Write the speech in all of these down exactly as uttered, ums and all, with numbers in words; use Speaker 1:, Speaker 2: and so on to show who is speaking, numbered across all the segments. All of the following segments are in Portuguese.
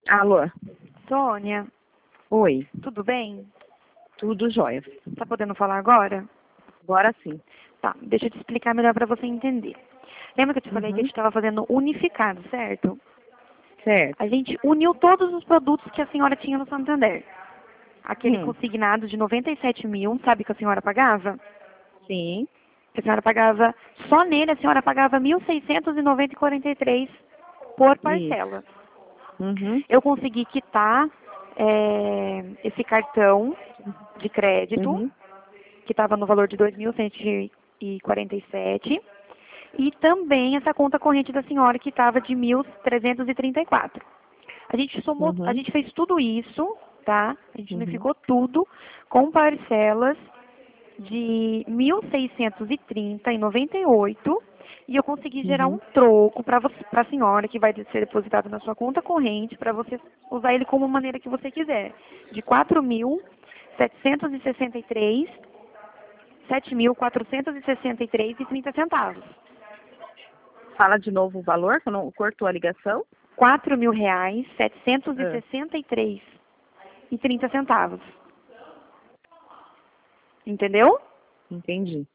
Speaker 1: Alô?
Speaker 2: Sônia,
Speaker 1: Oi,
Speaker 2: tudo bem?
Speaker 1: tudo jóia.
Speaker 2: Tá podendo falar agora?
Speaker 1: Agora sim.
Speaker 2: Tá, deixa eu te explicar melhor para você entender. Lembra que eu te falei que a
Speaker 1: Uhum.
Speaker 2: gente estava fazendo unificado, certo?
Speaker 1: Certo.
Speaker 2: A gente uniu todos os produtos que a senhora tinha no Santander. Aquele
Speaker 1: Hum.
Speaker 2: consignado de noventa e sete mil, sabe que a senhora pagava?
Speaker 1: Sim.
Speaker 2: Que a senhora pagava, só nele a senhora pagava mil seiscentos e noventa e quarenta e três por
Speaker 1: Isso.
Speaker 2: parcela.
Speaker 1: Uhum.
Speaker 2: Eu consegui quitar é, esse cartão de crédito,
Speaker 1: Uhum.
Speaker 2: que estava no valor de dois mil cento e quarenta e sete, e também essa conta corrente da senhora, que estava de mil trezentos e trinta e quatro. A gente somou, a
Speaker 1: Uhum.
Speaker 2: gente fez tudo isso, tá? A gente
Speaker 1: Uhum.
Speaker 2: unificou tudo com parcelas de mil seiscentos e trinta e noventa e oito, e eu consegui gerar um
Speaker 1: Uhum.
Speaker 2: troco para para a senhora, que vai ser depositado na sua conta corrente, para você usar ele como maneira que você quiser, de quatro mil setecentos e sessenta e três, sete mil quatrocentos e sessenta e três e trinta centavos.
Speaker 1: Fala de novo o valor, que eu não cortou a ligação.
Speaker 2: Quatro mil reais, setecentos e
Speaker 1: Ah,
Speaker 2: sessenta e três e trinta centavos. Entendeu?
Speaker 1: entendi.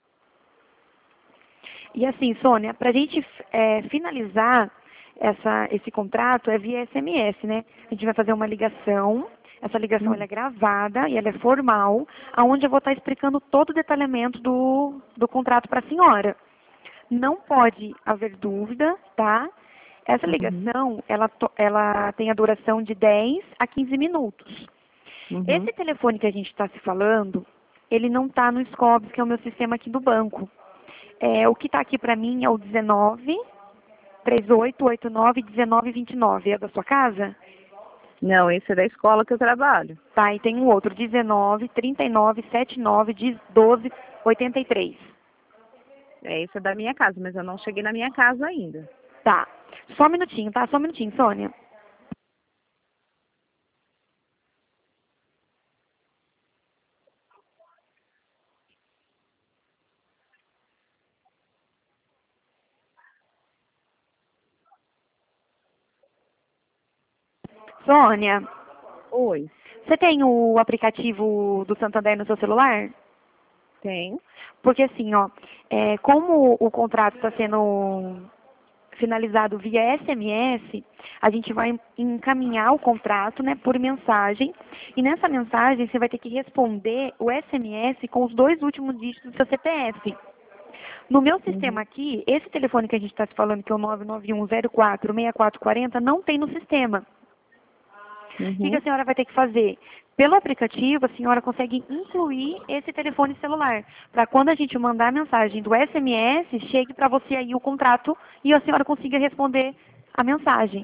Speaker 2: E assim, Sônia, para a gente é, finalizar essa, esse contrato é via S M S, né? A gente vai fazer uma ligação, essa ligação ela
Speaker 1: Hum.
Speaker 2: é gravada e ela é formal, aonde eu vou estar explicando todo o detalhamento do, do contrato para a senhora. Não pode haver dúvida, tá? Essa
Speaker 1: Uhum.
Speaker 2: ligação, ela, to- ela tem a duração de dez a quinze minutos.
Speaker 1: Uhum.
Speaker 2: Esse telefone que a gente está se falando, ele não está no Scobs, que é o meu sistema aqui do banco. É, o que está aqui para mim é o dezenove, trinta e oito, oitenta e nove, dezenove, vinte e nove. É da sua casa?
Speaker 1: Não, esse é da escola que eu trabalho.
Speaker 2: Tá, e tem um outro, dezenove, trinta e nove, setenta e nove, doze, oitenta e três.
Speaker 1: É, esse é da minha casa, mas eu não cheguei na minha casa ainda.
Speaker 2: Tá. Só um minutinho, tá? Só um minutinho, Sônia. Sônia,
Speaker 1: Oi.
Speaker 2: você tem o aplicativo do Santander no seu celular?
Speaker 1: Tem.
Speaker 2: Porque assim, ó, é, como o contrato está sendo finalizado via S M S, a gente vai encaminhar o contrato, né, por mensagem, e nessa mensagem você vai ter que responder o S M S com os dois últimos dígitos do seu C P F. No meu sistema
Speaker 1: Uhum.
Speaker 2: aqui, esse telefone que a gente está se falando, que é o nove nove um zero quatro seis quatro quatro zero, não tem no sistema. O que que a
Speaker 1: Uhum.
Speaker 2: senhora vai ter que fazer? Pelo aplicativo, a senhora consegue incluir esse telefone celular, para quando a gente mandar a mensagem do S M S, chegue para você aí o contrato e a senhora consiga responder a mensagem.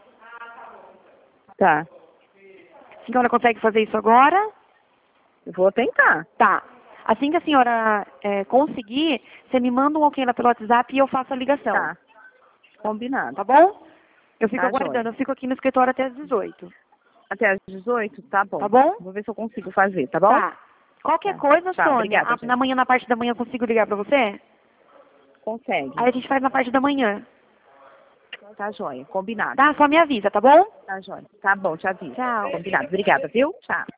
Speaker 1: Tá.
Speaker 2: A senhora consegue fazer isso agora?
Speaker 1: Eu vou tentar.
Speaker 2: Tá. Assim que a senhora é, conseguir, você me manda um ok lá pelo WhatsApp e eu faço a ligação.
Speaker 1: Tá. Combinado.
Speaker 2: Tá bom? Eu fico
Speaker 1: Tá, joia.
Speaker 2: aguardando, eu fico aqui no escritório até as dezoito.
Speaker 1: Até às dezoito? Tá
Speaker 2: Tá
Speaker 1: bom.
Speaker 2: bom?
Speaker 1: Vou ver se eu consigo fazer, tá bom?
Speaker 2: Tá. Qualquer
Speaker 1: Tá.
Speaker 2: coisa,
Speaker 1: Tchau.
Speaker 2: Sônia,
Speaker 1: Obrigada,
Speaker 2: a- na
Speaker 1: gente.
Speaker 2: manhã, na parte da manhã, eu consigo ligar pra você? Aí
Speaker 1: Consegue.
Speaker 2: a gente faz na parte da manhã.
Speaker 1: Tá joia. Combinado.
Speaker 2: Tá? Só me avisa, tá bom?
Speaker 1: Tá joia. Tá bom, te aviso.
Speaker 2: Tchau.
Speaker 1: Combinado. Obrigada, viu? Tchau.